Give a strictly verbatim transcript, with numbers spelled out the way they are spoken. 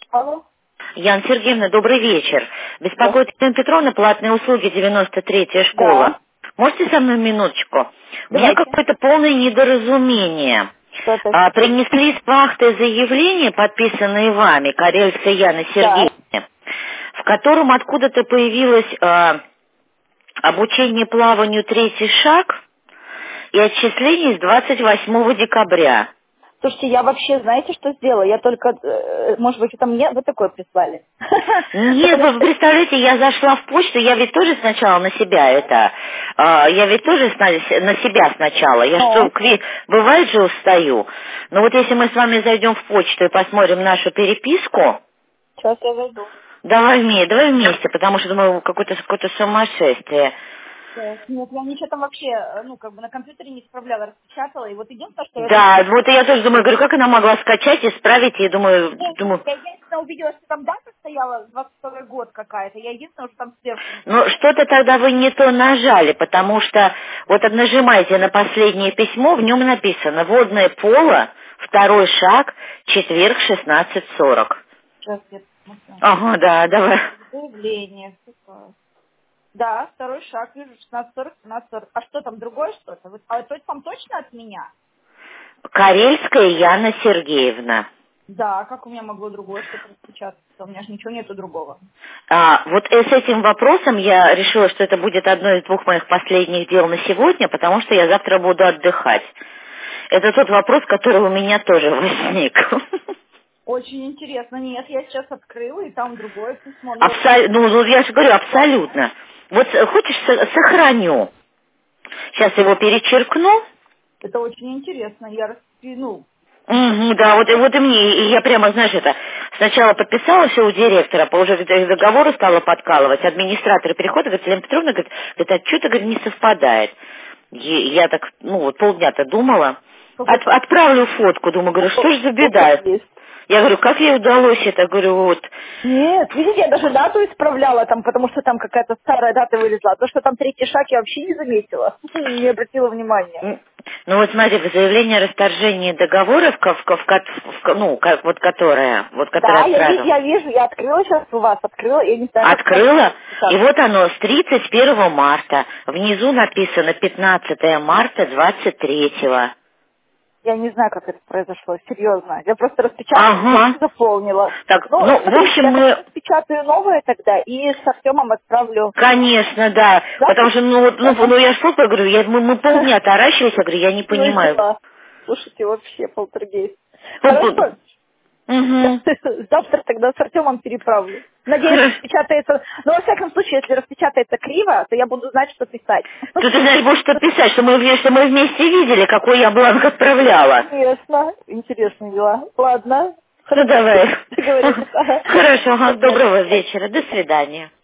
Алло. Яна Сергеевна, добрый вечер. Да. Беспокоит Елена Петровна, платные услуги, девяносто третья школа. Да. Можете со мной минуточку? У меня Давайте. какое-то полное недоразумение. Что это? А, принесли с вахты заявление, подписанное вами, Карельской Яны Да. Сергеевне, в котором откуда-то появилось а, обучение плаванию третий шаг и отчисление с двадцать восьмого декабря. Слушайте, я вообще, знаете, что сделала? Я только, э, может быть, это мне вы такое прислали? Нет, вы представляете, я зашла в почту, я ведь тоже сначала на себя это, а, я ведь тоже сна- на себя сначала, я что, Ну, кви- бывает же устаю, но вот если мы с вами зайдем в почту и посмотрим нашу переписку, сейчас я зайду. давай вместе, давай вместе, потому что, думаю, какое-то какое-то сумасшествие. Так, нет, я ничего там вообще, э, ну, как бы на компьютере не справляла, распечатала, и вот единственное, что я Да, вот я тоже думаю, говорю, как она могла скачать, исправить, и думаю, Нет, думаю, я единственное увидела, что там дата стояла, двадцать второй год какая-то. Я единственное, что там сверху не ну, видела. что-то тогда вы не то нажали, потому что вот нажимаете на последнее письмо, в нем написано «Водное поло, второй шаг, четверг, шестнадцать сорок». Сейчас я посмотрю. Ага, да, давай. Заявление. Какое? Да, второй шаг, вижу, шестнадцать сорок, семнадцать сорок. А что там, другое что-то? Вот, а то есть там точно от меня? Карельская Яна Сергеевна. Да, как у меня могло другое что-то распечататься? У меня же ничего нету другого. А, вот э, с этим вопросом я решила, что это будет одно из двух моих последних дел на сегодня, потому что я завтра буду отдыхать. Это тот вопрос, который у меня тоже возник. Очень интересно. Нет, я сейчас открыла, и там другое письмо. Ну, вот, Абсолютно, ну, ну, я же говорю, абсолютно. Вот э, хочешь, со- сохраню. Сейчас его перечеркну. это очень интересно. Я распи- ну, Мгм, да, вот, и вот и мне, и я прямо, знаешь, это, сначала подписала все у директора, по уже к договору стала подкалывать, администратор перехода, говорит, Елена Петровна, говорит, говорит, а что-то, говорит, не совпадает. И я так, ну, вот полдня-то думала, какой-то От- отправлю фотку, думаю, говорю, что ж за беда? есть. Я говорю, как ей удалось это, говорю, вот. Нет, видите, я даже дату исправляла там, потому что там какая-то старая дата вылезла. А то, что там третий шаг, я вообще не заметила. Не обратила внимания. М, Ну вот смотри, в заявлении о расторжении договора, в, ко- в, ко- в, ко- в ко- ну, как, вот которое, вот которое Да, я, ви- отправил, я вижу, я открыла сейчас у вас, открыла, я не знаю, как там открыла, и сейчас. вот оно с тридцать первого марта, внизу написано пятнадцатое марта двадцать третьего. Я не знаю, как это произошло, серьезно. Я просто распечатала Ага. и заполнила. Так, Ну, ну, в смотрите, общем, я мы, распечатаю новое тогда и с Артемом отправлю. конечно, да, Да? потому что, ну, вот, ну, Ага. ну я что говорю, я, мы, мы полдня таращились, я говорю, я не Ну и понимаю. дела. Слушайте, вообще полтергейст. Угу. Хорошо. Завтра тогда с Артемом переправлю. Надеюсь, Хорошо. распечатается. Но во всяком случае, если распечатается криво, то я буду знать, что писать. Тут ты знаешь, будешь что писать, что мы, вме- что мы вместе видели, какой я бланк отправляла. Интересно. Интересные дела. Ладно. Ну Хорошо. давай. Договорились. Ага. Хорошо, ага, До связи. доброго вечера, до свидания.